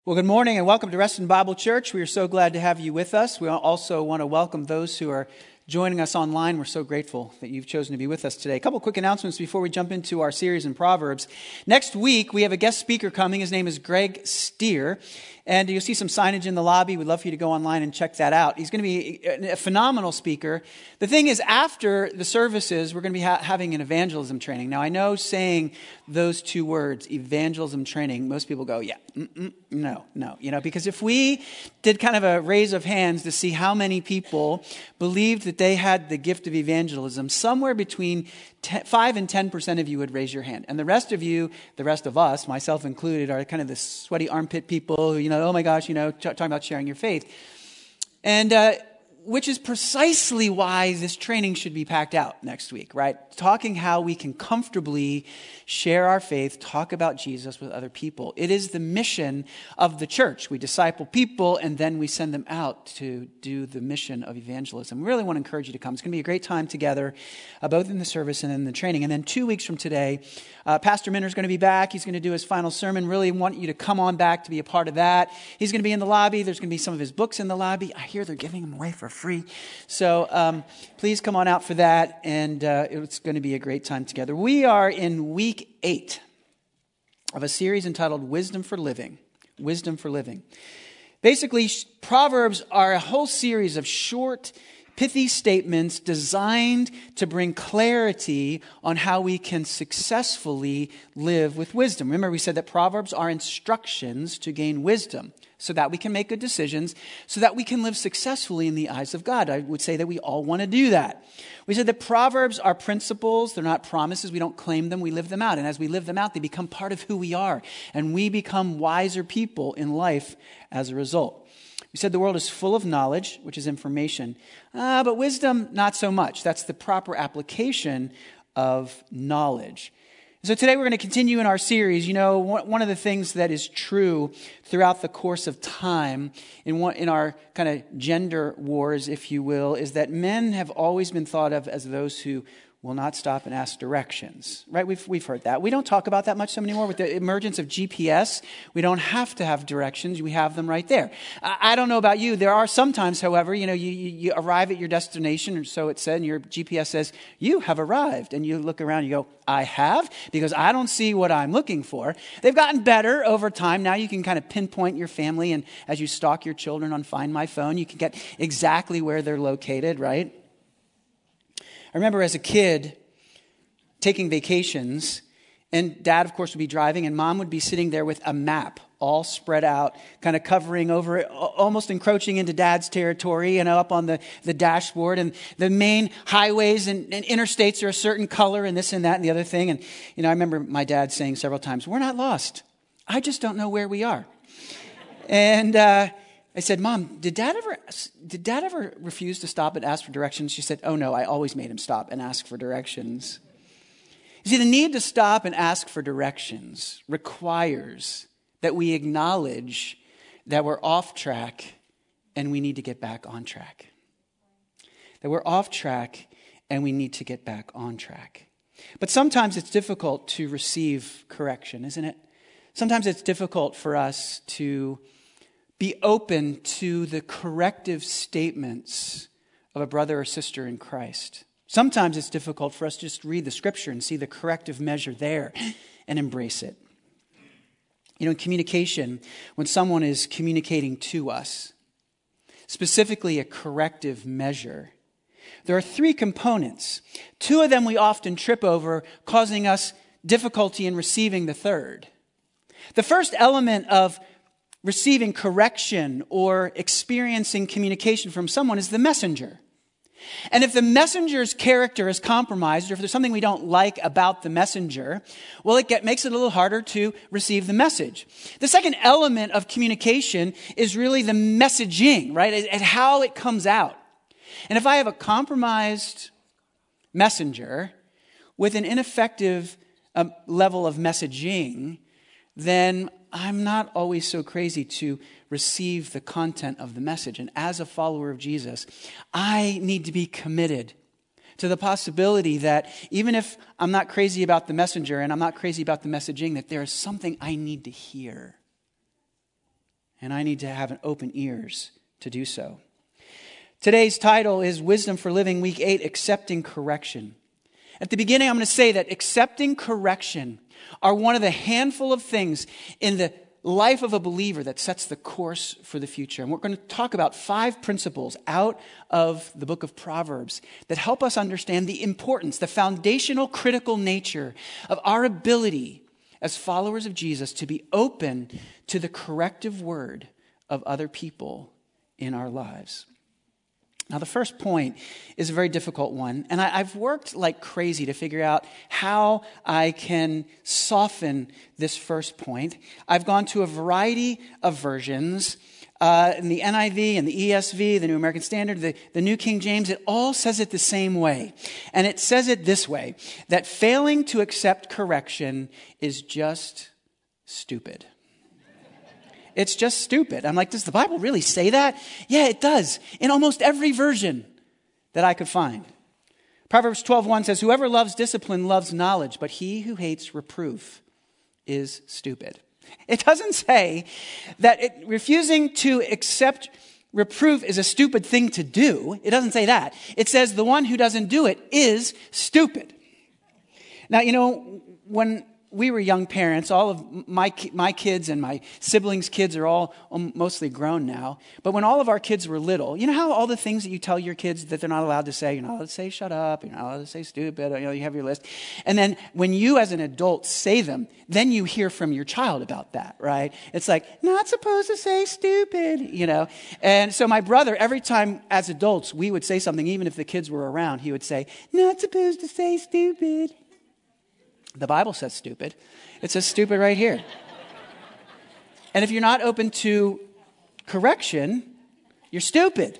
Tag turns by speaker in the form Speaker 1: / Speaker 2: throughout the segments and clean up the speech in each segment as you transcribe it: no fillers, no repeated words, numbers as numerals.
Speaker 1: Well, good morning and welcome to Reston Bible Church. We are so glad to have you with us. We also want to welcome those who are joining us online. We're so grateful that you've chosen to be with us today. A couple quick announcements before we jump into our series in Proverbs. Next week, we have a guest speaker coming. His name is Greg Stier. And you'll see some signage in the lobby. We'd love for you to go online and check that out. He's going to be a phenomenal speaker. The thing is, after the services, we're going to be having an evangelism training. Now, I know saying those two words, evangelism training, most people go, no. Because if we did kind of a raise of hands to see how many people believed that they had the gift of evangelism, somewhere between 5 and 10% of you would raise your hand. And the rest of you, the rest of us, myself included, are kind of the sweaty armpit people who, oh my gosh, talking about sharing your faith. And which is precisely why this training should be packed out next week, right? Talking how we can comfortably share our faith, talk about Jesus with other people. It is the mission of the church. We disciple people and then we send them out to do the mission of evangelism. We really want to encourage you to come. It's going to be a great time together, both in the service and in the training. And then 2 weeks from today, Pastor Minner is going to be back. He's going to do his final sermon. Really want you to come on back to be a part of that. He's going to be in the lobby. There's going to be some of his books in the lobby. I hear they're giving them away for free. So please come on out for that, and it's going to be a great time together. We are in week 8 of a series entitled Wisdom for Living. Wisdom for Living. Basically, Proverbs are a whole series of short, pithy statements designed to bring clarity on how we can successfully live with wisdom. Remember, we said that Proverbs are instructions to gain wisdom so that we can make good decisions, so that we can live successfully in the eyes of God. I would say that we all want to do that. We said that Proverbs are principles. They're not promises. We don't claim them. We live them out. And as we live them out, they become part of who we are. And we become wiser people in life as a result. We said the world is full of knowledge, which is information, but wisdom, not so much. That's the proper application of knowledge. So today we're going to continue in our series. One of the things that is true throughout the course of time in our kind of gender wars, if you will, is that men have always been thought of as those who will not stop and ask directions, right? We've heard that. We don't talk about that much so anymore. With the emergence of GPS, we don't have to have directions. We have them right there. I don't know about you. There are sometimes, however, you arrive at your destination, or so it said, and your GPS says, you have arrived. And you look around and you go, I have? Because I don't see what I'm looking for. They've gotten better over time. Now you can kind of pinpoint your family, and as you stalk your children on Find My Phone, you can get exactly where they're located, right? I remember as a kid taking vacations, and Dad, of course, would be driving, and Mom would be sitting there with a map all spread out, kind of covering over it, almost encroaching into Dad's territory, up on the dashboard. And the main highways and interstates are a certain color and this and that and the other thing. And, I remember my dad saying several times, we're not lost. I just don't know where we are. And I said, Mom, did Dad ever refuse to stop and ask for directions? She said, oh no, I always made him stop and ask for directions. You see, the need to stop and ask for directions requires that we acknowledge that we're off track and we need to get back on track. That we're off track and we need to get back on track. But sometimes it's difficult to receive correction, isn't it? Sometimes it's difficult for us to be open to the corrective statements of a brother or sister in Christ. Sometimes it's difficult for us to just read the scripture and see the corrective measure there and embrace it. In communication, when someone is communicating to us, specifically a corrective measure, there are 3 components. 2 of them we often trip over, causing us difficulty in receiving the third. The first element of receiving correction or experiencing communication from someone is the messenger. And if the messenger's character is compromised, or if there's something we don't like about the messenger, well, it makes it a little harder to receive the message. The second element of communication is really the messaging, right? And how it comes out. And if I have a compromised messenger with an ineffective level of messaging, then I'm not always so crazy to receive the content of the message. And as a follower of Jesus, I need to be committed to the possibility that even if I'm not crazy about the messenger and I'm not crazy about the messaging, that there is something I need to hear. and I need to have an open ears to do so. Today's title is Wisdom for Living, Week 8, Accepting Correction. At the beginning, I'm going to say that accepting correction are one of the handful of things in the life of a believer that sets the course for the future. And we're going to talk about 5 principles out of the book of Proverbs that help us understand the importance, the foundational critical nature of our ability as followers of Jesus to be open to the corrective word of other people in our lives. Now, the first point is a very difficult one, and I've worked like crazy to figure out how I can soften this first point. I've gone to a variety of versions in the NIV and the ESV, the New American Standard, the New King James. It all says it the same way, and it says it this way, that failing to accept correction is just stupid. It's just stupid. I'm like, does the Bible really say that? Yeah, it does. In almost every version that I could find. Proverbs 12:1 says, whoever loves discipline loves knowledge, but he who hates reproof is stupid. It doesn't say that refusing to accept reproof is a stupid thing to do. It doesn't say that. It says the one who doesn't do it is stupid. Now, when we were young parents, all of my kids and my siblings' kids are all mostly grown now. But when all of our kids were little, you know how all the things that you tell your kids that they're not allowed to say, you're not allowed to say shut up, you're not allowed to say stupid, you have your list. And then when you as an adult say them, then you hear from your child about that, right? It's like, not supposed to say stupid, And so my brother, every time as adults, we would say something, even if the kids were around, he would say, not supposed to say stupid. The Bible says stupid. It says stupid right here. And if you're not open to correction, you're stupid.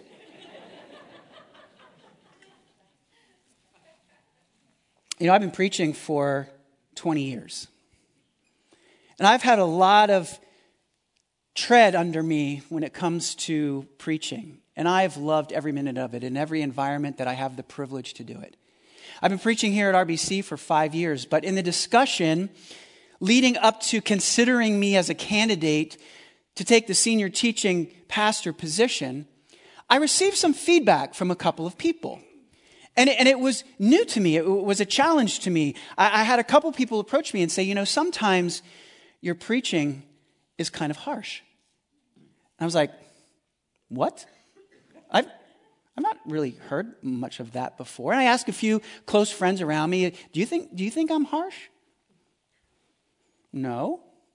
Speaker 1: I've been preaching for 20 years. And I've had a lot of tread under me when it comes to preaching. And I've loved every minute of it in every environment that I have the privilege to do it. I've been preaching here at RBC for 5 years, but in the discussion leading up to considering me as a candidate to take the senior teaching pastor position, I received some feedback from a couple of people. And it was new to me. It was a challenge to me. I had a couple people approach me and say, sometimes your preaching is kind of harsh. And I was like, what? I've not really heard much of that before. And I asked a few close friends around me, do you think I'm harsh? No.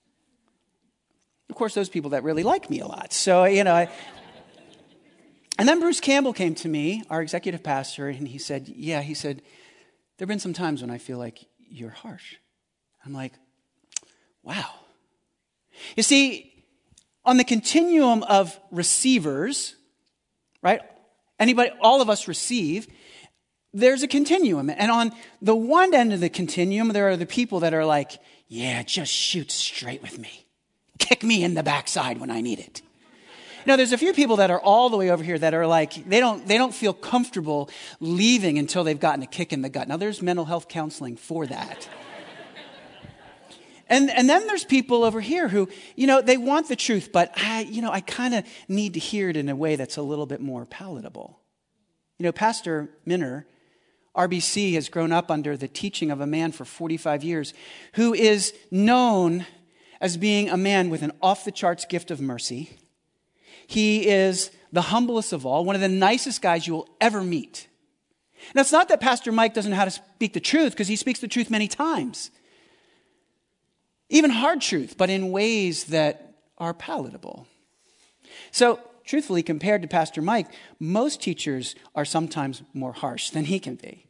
Speaker 1: Of course, those people that really like me a lot. So, and then Bruce Campbell came to me, our executive pastor, and he said, there have been some times when I feel like you're harsh. I'm like, wow. You see, on the continuum of receivers, right? All of us receive, there's a continuum. And on the one end of the continuum, there are the people that are like, yeah, just shoot straight with me. Kick me in the backside when I need it. There's a few people that are all the way over here that are like, they don't feel comfortable leaving until they've gotten a kick in the gut. Now, there's mental health counseling for that. And then there's people over here who, they want the truth, but I kind of need to hear it in a way that's a little bit more palatable. Pastor Minner, RBC, has grown up under the teaching of a man for 45 years who is known as being a man with an off-the-charts gift of mercy. He is the humblest of all, one of the nicest guys you will ever meet. Now, it's not that Pastor Mike doesn't know how to speak the truth, because he speaks the truth many times. Even hard truth, but in ways that are palatable. So, truthfully, compared to Pastor Mike, most teachers are sometimes more harsh than he can be.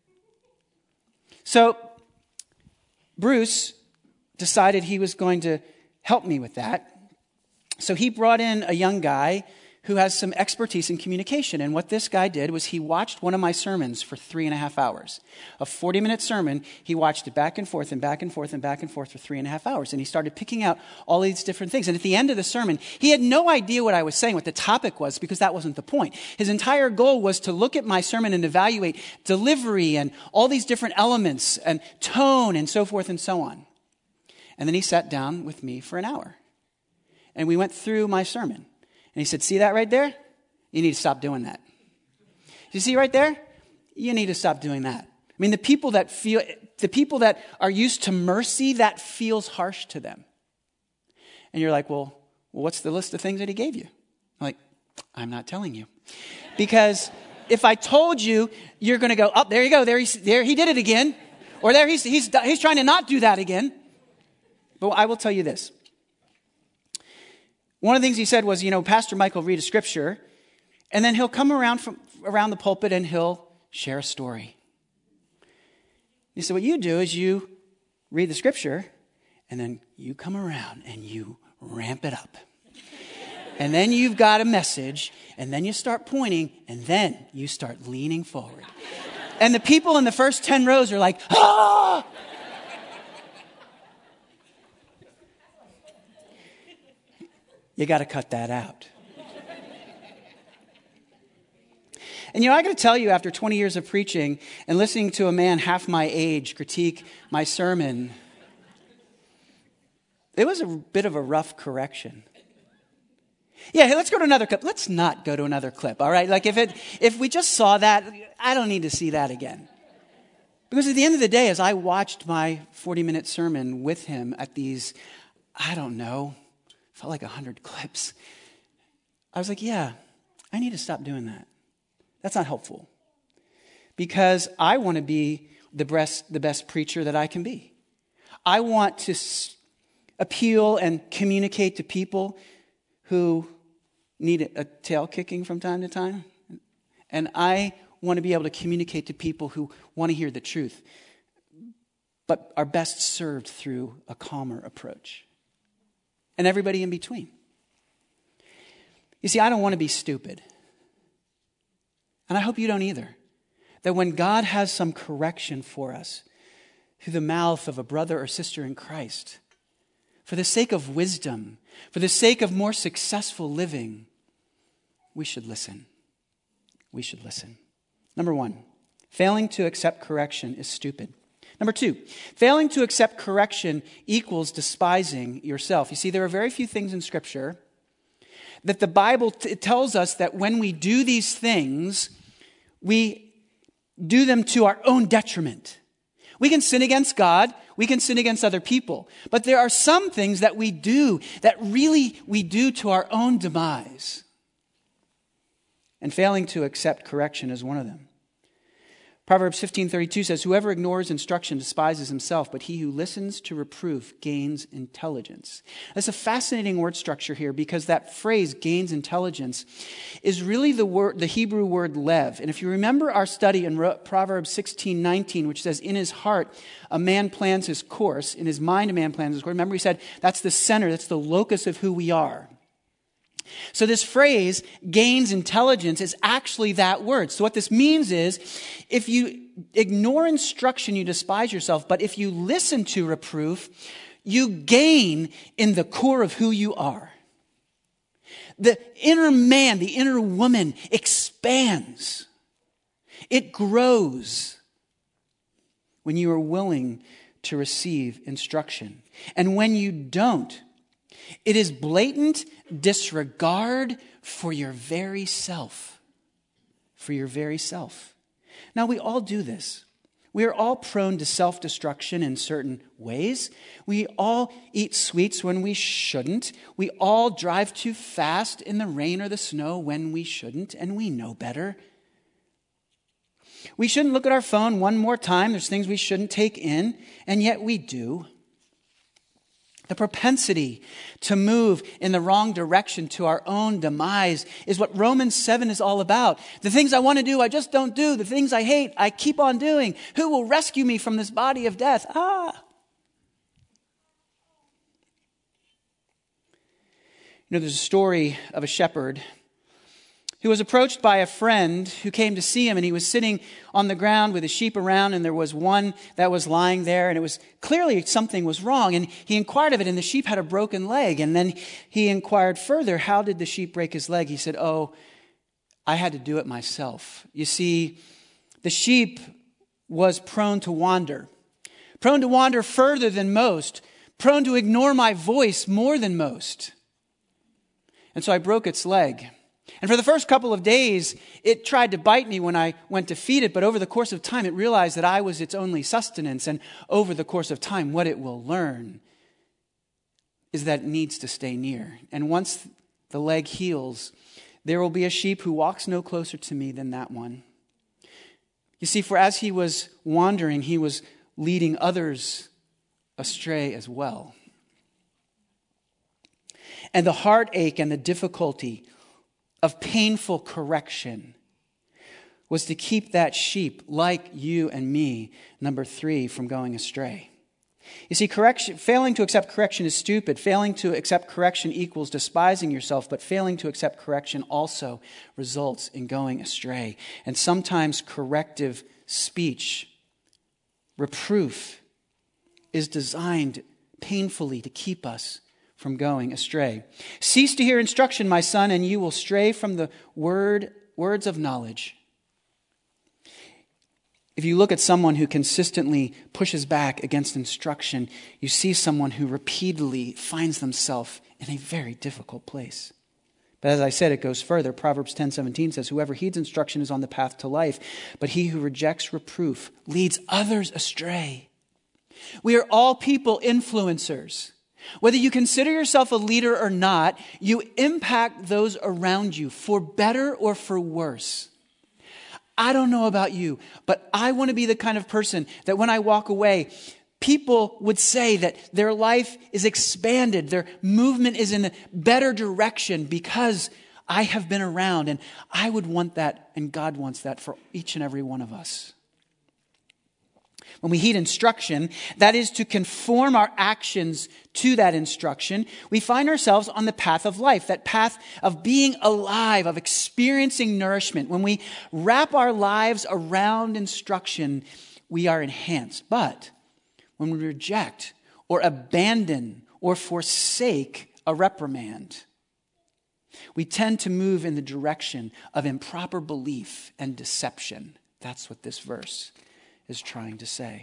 Speaker 1: So, Bruce decided he was going to help me with that. So he brought in a young guy who has some expertise in communication. And what this guy did was he watched one of my sermons for 3.5 hours. A 40-minute sermon, he watched it back and forth and back and forth and back and forth for 3.5 hours. And he started picking out all these different things. And at the end of the sermon, he had no idea what I was saying, what the topic was, because that wasn't the point. His entire goal was to look at my sermon and evaluate delivery and all these different elements and tone and so forth and so on. And then he sat down with me for an hour. and we went through my sermon. And he said, see that right there? You need to stop doing that. You see right there? You need to stop doing that. I mean, the people that are used to mercy, that feels harsh to them. And you're like, well, what's the list of things that he gave you? I'm like, I'm not telling you. Because if I told you, you're going to go, oh, there you go. There he did it again. Or there he's trying to not do that again. But I will tell you this. One of the things he said was, Pastor Mike will read a scripture, and then he'll come around the pulpit and he'll share a story. He said, what you do is you read the scripture, and then you come around and you ramp it up. And then you've got a message, and then you start pointing, and then you start leaning forward. And the people in the first 10 rows are like, ah! You got to cut that out. And I got to tell you, after 20 years of preaching and listening to a man half my age critique my sermon, it was a bit of a rough correction. Yeah, hey, let's go to another clip. Let's not go to another clip, all right? Like if we just saw that, I don't need to see that again. Because at the end of the day, as I watched my 40-minute sermon with him at these, felt like 100 clips, I was like, yeah, I need to stop doing that. That's not helpful. Because I want to be the best preacher that I can be. I want to appeal and communicate to people who need a tail kicking from time to time. And I want to be able to communicate to people who want to hear the truth, but are best served through a calmer approach. And everybody in between. You see, I don't want to be stupid. And I hope you don't either. That when God has some correction for us through the mouth of a brother or sister in Christ, for the sake of wisdom, for the sake of more successful living, we should listen. We should listen. Number 1, failing to accept correction is stupid. Number 2, failing to accept correction equals despising yourself. You see, there are very few things in Scripture that the Bible tells us that when we do these things, we do them to our own detriment. We can sin against God. We can sin against other people. But there are some things that we do that really we do to our own demise. And failing to accept correction is one of them. Proverbs 15:32 says, whoever ignores instruction despises himself, but he who listens to reproof gains intelligence. That's a fascinating word structure here because that phrase, gains intelligence, is really the Hebrew word lev. And if you remember our study in Proverbs 16:19, which says, in his heart a man plans his course, in his mind a man plans his course. Remember he said, that's the center, that's the locus of who we are. So this phrase, gains intelligence, is actually that word. So what this means is, if you ignore instruction, you despise yourself. But if you listen to reproof, you gain in the core of who you are. The inner man, the inner woman expands. It grows when you are willing to receive instruction. And when you don't, it is blatant disregard for your very self. For your very self. Now, we all do this. We are all prone to self-destruction in certain ways. We all eat sweets when we shouldn't. We all drive too fast in the rain or the snow when we shouldn't, and we know better. We shouldn't look at our phone one more time. There's things we shouldn't take in, and yet we do. The propensity to move in the wrong direction to our own demise is what Romans 7 is all about. The things I want to do, I just don't do. The things I hate, I keep on doing. Who will rescue me from this body of death? There's a story of a shepherd who was approached by a friend who came to see him, and he was sitting on the ground with his sheep around, and there was one that was lying there, and it was clearly something was wrong, and he inquired of it, and the sheep had a broken leg, and then he inquired further, how did the sheep break his leg? He said, I had to do it myself. You see, the sheep was prone to wander further than most, prone to ignore my voice more than most. And so I broke its leg. And for the first couple of days, it tried to bite me when I went to feed it, but over the course of time, it realized that I was its only sustenance. And over the course of time, what it will learn is that it needs to stay near. And once the leg heals, there will be a sheep who walks no closer to me than that one. You see, for as he was wandering, he was leading others astray as well. And the heartache and the difficulty of painful correction was to keep that sheep, like you and me, number 3, from going astray. You see, failing to accept correction is stupid. Failing to accept correction equals despising yourself, but failing to accept correction also results in going astray. And sometimes corrective speech, reproof, is designed painfully to keep us from going astray. Cease to hear instruction, my son, and you will stray from the words of knowledge. If you look at someone who consistently pushes back against instruction, you see someone who repeatedly finds themselves in a very difficult place. But as I said, it goes further. Proverbs 10:17 says, whoever heeds instruction is on the path to life, but he who rejects reproof leads others astray. We are all people influencers. Whether you consider yourself a leader or not, you impact those around you for better or for worse. I don't know about you, but I want to be the kind of person that when I walk away, people would say that their life is expanded, their movement is in a better direction because I have been around. And I would want that, and God wants that for each and every one of us. When we heed instruction, that is to conform our actions to that instruction, we find ourselves on the path of life, that path of being alive, of experiencing nourishment. When we wrap our lives around instruction, we are enhanced. But when we reject or abandon or forsake a reprimand, we tend to move in the direction of improper belief and deception. That's what this verse is trying to say.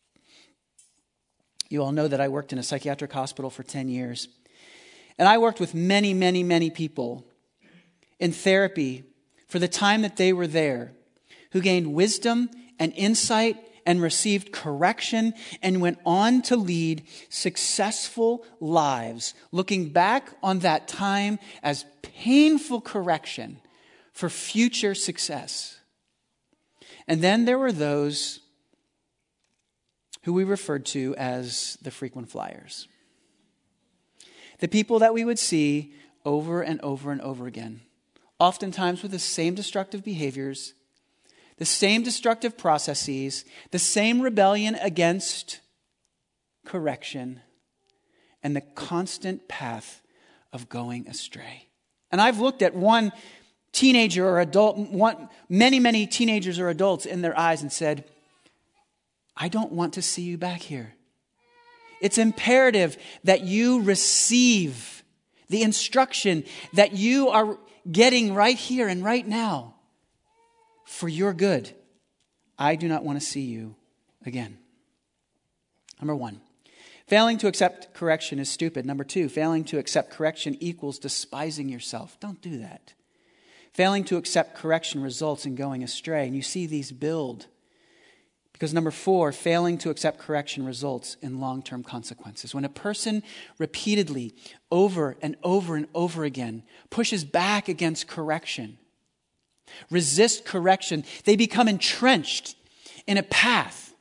Speaker 1: You all know that I worked in a psychiatric hospital for 10 years. And I worked with many, many, many people in therapy for the time that they were there who gained wisdom and insight and received correction and went on to lead successful lives, looking back on that time as painful correction for future success. And then there were those who we referred to as the frequent flyers. The people that we would see over and over and over again, oftentimes with the same destructive behaviors, the same destructive processes, the same rebellion against correction, and the constant path of going astray. And I've looked at one teenager or adult, many teenagers or adults in their eyes and said, I don't want to see you back here. It's imperative that you receive the instruction that you are getting right here and right now for your good. I do not want to see you again. Number 1, failing to accept correction is stupid. Number 2, failing to accept correction equals despising yourself. Don't do that. Failing to accept correction results in going astray. And you see these build. Because number 4, failing to accept correction results in long-term consequences. When a person repeatedly, over and over and over again, pushes back against correction, resist correction, they become entrenched in a path.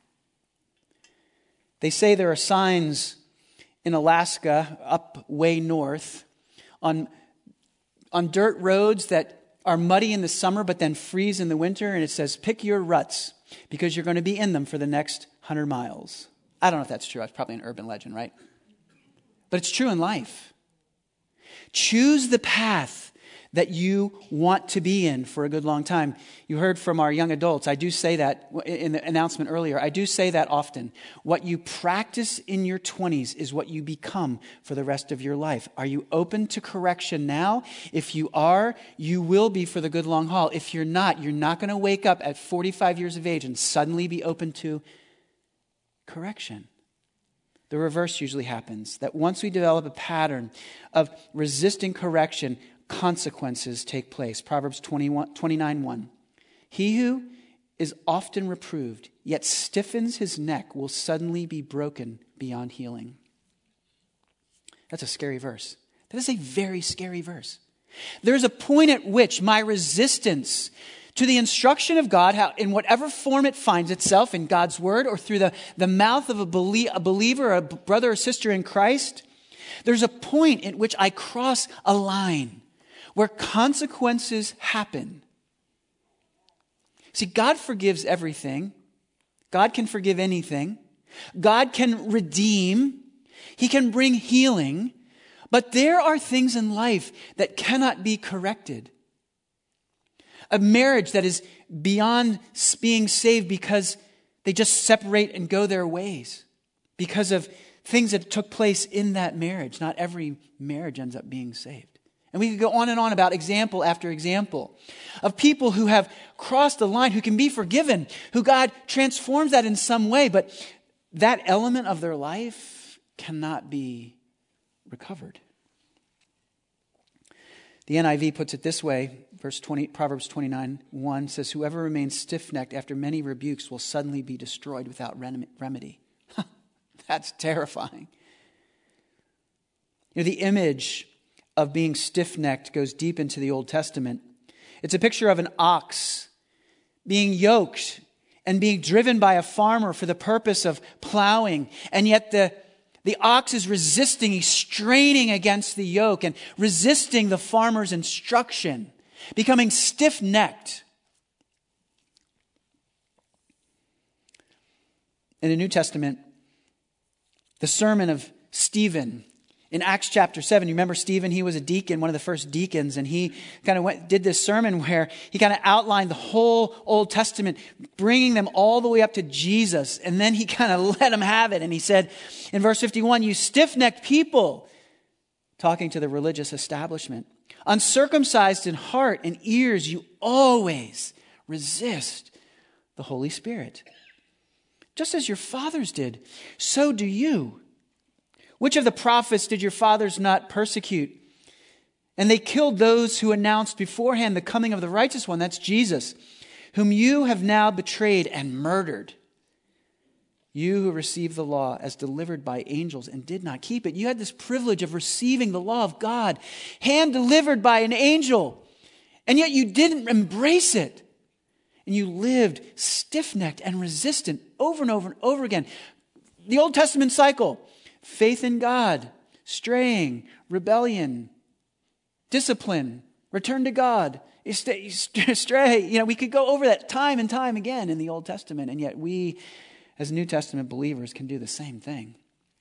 Speaker 1: They say there are signs in Alaska, up way north, on dirt roads that are muddy in the summer but then freeze in the winter, and it says, pick your ruts, because you're going to be in them for the next 100 miles. I don't know if that's true. That's probably an urban legend, right? But it's true in life. Choose the path that you want to be in for a good long time. You heard from our young adults. I do say that in the announcement earlier. I do say that often. What you practice in your 20s is what you become for the rest of your life. Are you open to correction now? If you are, you will be for the good long haul. If you're not going to wake up at 45 years of age and suddenly be open to correction. The reverse usually happens, that once we develop a pattern of resisting correction, consequences take place. Proverbs 29:1. He who is often reproved, yet stiffens his neck, will suddenly be broken beyond healing. That's a scary verse. That is a very scary verse. There's a point at which my resistance to the instruction of God, how, in whatever form it finds itself, in God's word or through the mouth of a believer, a brother or sister in Christ, there's a point at which I cross a line where consequences happen. See, God forgives everything. God can forgive anything. God can redeem. He can bring healing. But there are things in life that cannot be corrected. A marriage that is beyond being saved because they just separate and go their ways because of things that took place in that marriage. Not every marriage ends up being saved. And we could go on and on about example after example of people who have crossed the line, who can be forgiven, who God transforms that in some way, but that element of their life cannot be recovered. The NIV puts it this way, Proverbs 29:1 says, whoever remains stiff-necked after many rebukes will suddenly be destroyed without remedy. That's terrifying. You know, the image of being stiff-necked goes deep into the Old Testament. It's a picture of an ox being yoked and being driven by a farmer for the purpose of plowing. And yet the ox is resisting, he's straining against the yoke and resisting the farmer's instruction, becoming stiff-necked. In the New Testament, the sermon of Stephen in Acts chapter 7, you remember Stephen? He was a deacon, one of the first deacons, and he kind of did this sermon where he kind of outlined the whole Old Testament, bringing them all the way up to Jesus, and then he kind of let them have it. And he said in verse 51, you stiff-necked people, talking to the religious establishment, uncircumcised in heart and ears, you always resist the Holy Spirit. Just as your fathers did, so do you. Which of the prophets did your fathers not persecute? And they killed those who announced beforehand the coming of the righteous one, that's Jesus, whom you have now betrayed and murdered. You who received the law as delivered by angels and did not keep it. You had this privilege of receiving the law of God, hand delivered by an angel, and yet you didn't embrace it. And you lived stiff-necked and resistant over and over and over again. The Old Testament cycle. Faith in God, straying, rebellion, discipline, return to God, stray. You know, we could go over that time and time again in the Old Testament, and yet we, as New Testament believers, can do the same thing.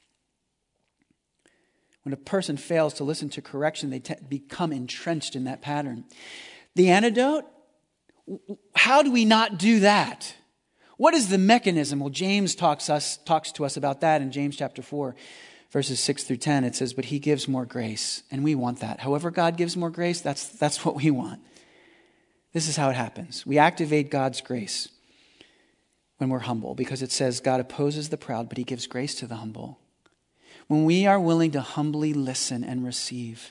Speaker 1: When a person fails to listen to correction, they become entrenched in that pattern. The antidote? How do we not do that? What is the mechanism? Well, James talks to us about that in James chapter 4, verses 6 through 10. It says, but he gives more grace, and we want that. However God gives more grace, that's what we want. This is how it happens. We activate God's grace when we're humble, because it says God opposes the proud, but he gives grace to the humble. When we are willing to humbly listen and receive,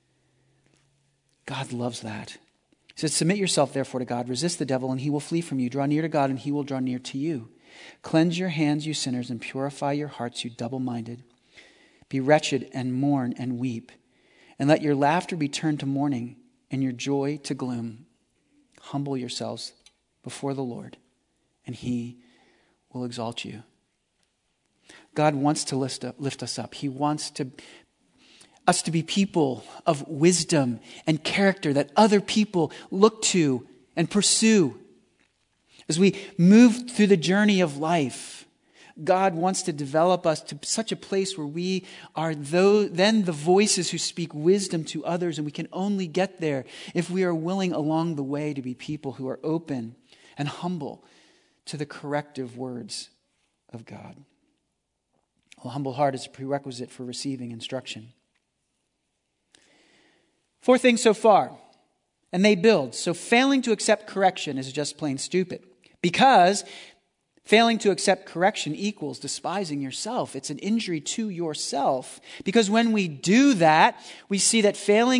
Speaker 1: God loves that. He says, submit yourself therefore to God, resist the devil, and he will flee from you. Draw near to God, and he will draw near to you. Cleanse your hands, you sinners, and purify your hearts, you double-minded. Be wretched and mourn and weep, and let your laughter be turned to mourning and your joy to gloom. Humble yourselves before the Lord, and he will exalt you. God wants to lift us up. He wants us to be people of wisdom and character that other people look to and pursue. As we move through the journey of life, God wants to develop us to such a place where we are then the voices who speak wisdom to others, and we can only get there if we are willing along the way to be people who are open and humble to the corrective words of God. A humble heart is a prerequisite for receiving instruction. 4 things so far, and they build. So failing to accept correction is just plain stupid, because failing to accept correction equals despising yourself. It's an injury to yourself, because when we do that, we see that failing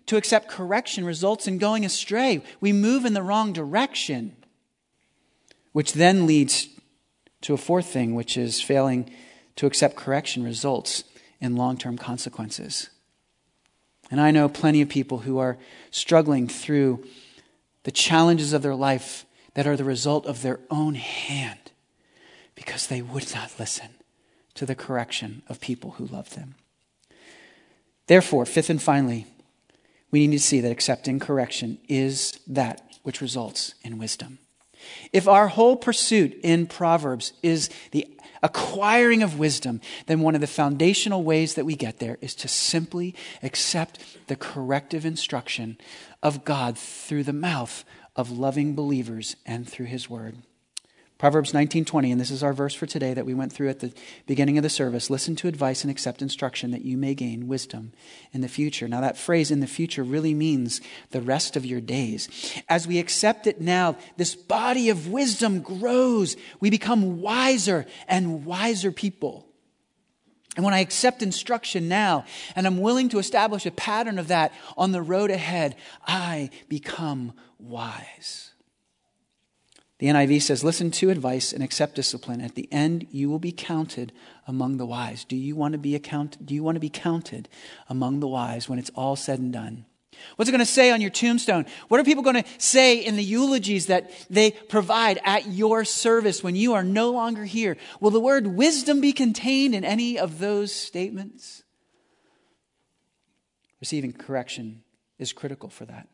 Speaker 1: to accept correction results in going astray. We move in the wrong direction, which then leads to a fourth thing, which is failing to accept correction results in long-term consequences. And I know plenty of people who are struggling through the challenges of their life that are the result of their own hand because they would not listen to the correction of people who love them. Therefore, fifth and finally, we need to see that accepting correction is that which results in wisdom. If our whole pursuit in Proverbs is the acquiring of wisdom, then one of the foundational ways that we get there is to simply accept the corrective instruction of God through the mouth of loving believers and through his word. Proverbs 19:20, and this is our verse for today that we went through at the beginning of the service. Listen to advice and accept instruction that you may gain wisdom in the future. Now that phrase in the future really means the rest of your days. As we accept it now, this body of wisdom grows. We become wiser and wiser people. And when I accept instruction now, and I'm willing to establish a pattern of that on the road ahead, I become wise. The NIV says, listen to advice and accept discipline. At the end, you will be counted among the wise. Do you want to be counted among the wise when it's all said and done? What's it going to say on your tombstone? What are people going to say in the eulogies that they provide at your service when you are no longer here? Will the word wisdom be contained in any of those statements? Receiving correction is critical for that.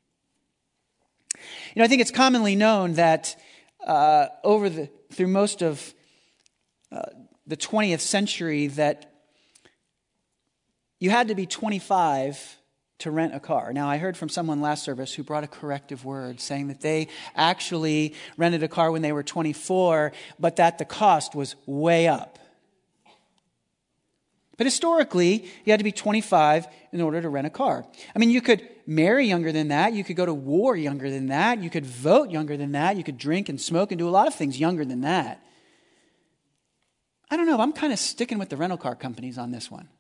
Speaker 1: You know, I think it's commonly known that through most of the 20th century that you had to be 25 to rent a car. Now, I heard from someone last service who brought a corrective word saying that they actually rented a car when they were 24, but that the cost was way up. But historically, you had to be 25 in order to rent a car. I mean, you could marry younger than that. You could go to war younger than that. You could vote younger than that. You could drink and smoke and do a lot of things younger than that. I don't know. I'm kind of sticking with the rental car companies on this one.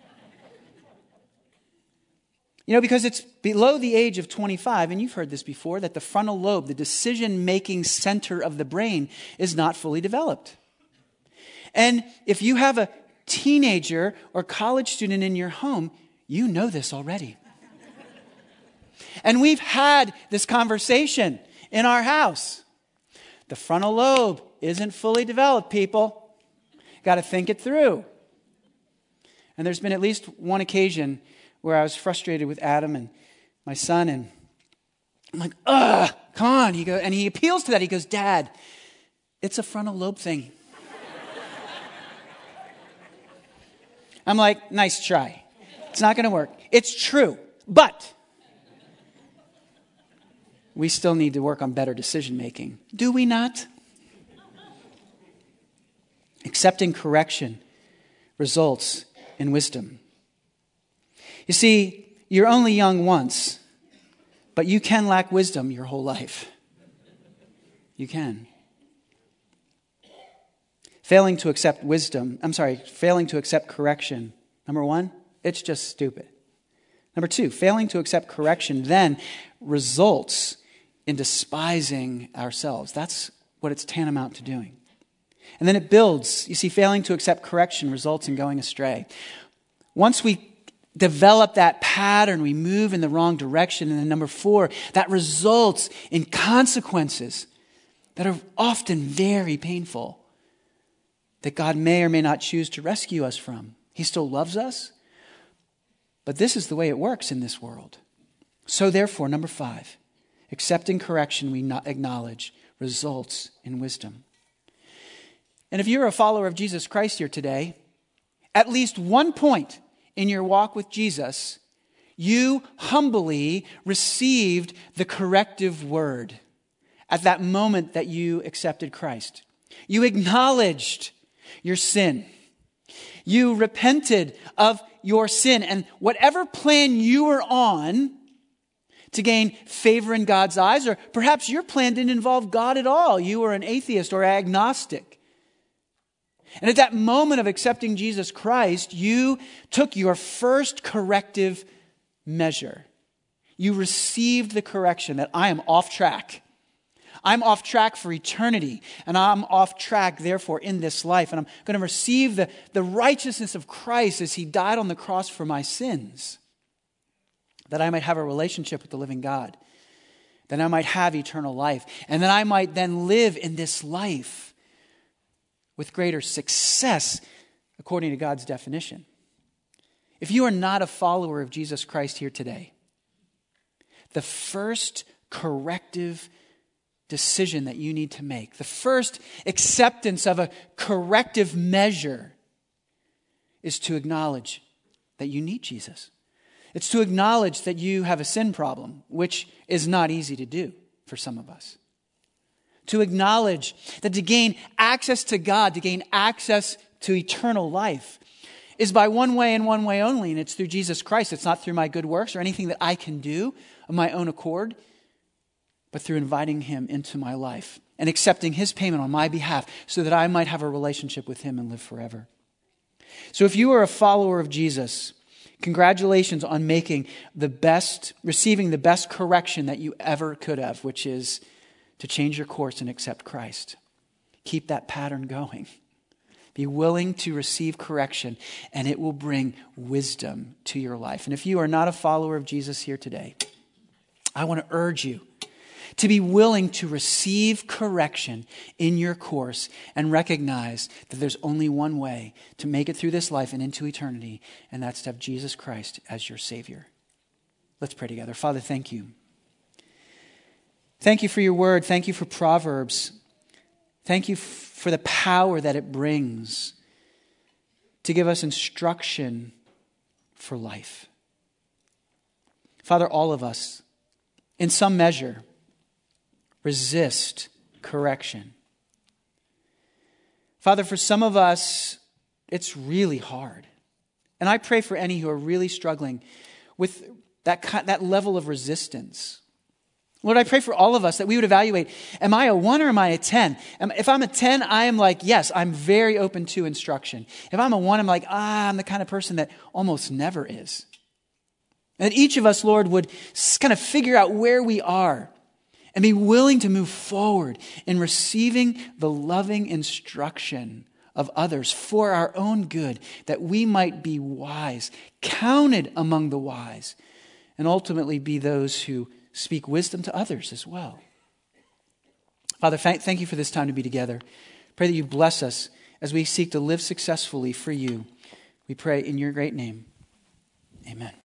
Speaker 1: You know, because it's below the age of 25, and you've heard this before, that the frontal lobe, the decision-making center of the brain, is not fully developed. And if you have a teenager or college student in your home, you know this already. And we've had this conversation in our house. The frontal lobe isn't fully developed, people. Got to think it through. And there's been at least one occasion where I was frustrated with Adam and my son, and I'm like, come on. And he appeals to that. He goes, Dad, it's a frontal lobe thing. I'm like, nice try. It's not going to work. It's true, but we still need to work on better decision making. Do we not? Accepting correction results in wisdom. You see, you're only young once, but you can lack wisdom your whole life. You can. Failing to accept correction. Number one, it's just stupid. Number two, failing to accept correction then results in despising ourselves. That's what it's tantamount to doing. And then it builds. You see, failing to accept correction results in going astray. Once we develop that pattern, we move in the wrong direction. And then number four, that results in consequences that are often very painful, that God may or may not choose to rescue us from. He still loves us, but this is the way it works in this world. So therefore, number five, accepting correction we not acknowledge results in wisdom. And if you're a follower of Jesus Christ here today, at least one point in your walk with Jesus, you humbly received the corrective word at that moment that you accepted Christ. You acknowledged your sin. You repented of your sin, and whatever plan you were on to gain favor in God's eyes, or perhaps your plan didn't involve God at all. You were an atheist or agnostic. And at that moment of accepting Jesus Christ, you took your first corrective measure. You received the correction that I am off track. I'm off track for eternity, and I'm off track, therefore, in this life. And I'm going to receive the righteousness of Christ as he died on the cross for my sins, that I might have a relationship with the living God, that I might have eternal life, and that I might then live in this life with greater success according to God's definition. If you are not a follower of Jesus Christ here today, the first corrective decision that you need to make, the first acceptance of a corrective measure, is to acknowledge that you need Jesus. It's to acknowledge that you have a sin problem, which is not easy to do for some of us. To acknowledge that to gain access to God, to gain access to eternal life, is by one way and one way only, and it's through Jesus Christ. It's not through my good works or anything that I can do of my own accord, but through inviting him into my life and accepting his payment on my behalf so that I might have a relationship with him and live forever. So if you are a follower of Jesus, congratulations on receiving the best correction that you ever could have, which is to change your course and accept Christ. Keep that pattern going. Be willing to receive correction, and it will bring wisdom to your life. And if you are not a follower of Jesus here today, I want to urge you to be willing to receive correction in your course and recognize that there's only one way to make it through this life and into eternity, and that's to have Jesus Christ as your Savior. Let's pray together. Father, thank you. Thank you for your word. Thank you for Proverbs. Thank you for the power that it brings to give us instruction for life. Father, all of us, in some measure, resist correction. Father, for some of us, it's really hard. And I pray for any who are really struggling with that level of resistance. Lord, I pray for all of us that we would evaluate, am I a 1 or am I a 10? If I'm a 10, I am like, yes, I'm very open to instruction. If I'm a 1, I'm like, I'm the kind of person that almost never is. And that each of us, Lord, would kind of figure out where we are and be willing to move forward in receiving the loving instruction of others for our own good, that we might be wise, counted among the wise, and ultimately be those who speak wisdom to others as well. Father, thank you for this time to be together. Pray that you bless us as we seek to live successfully for you. We pray in your great name. Amen.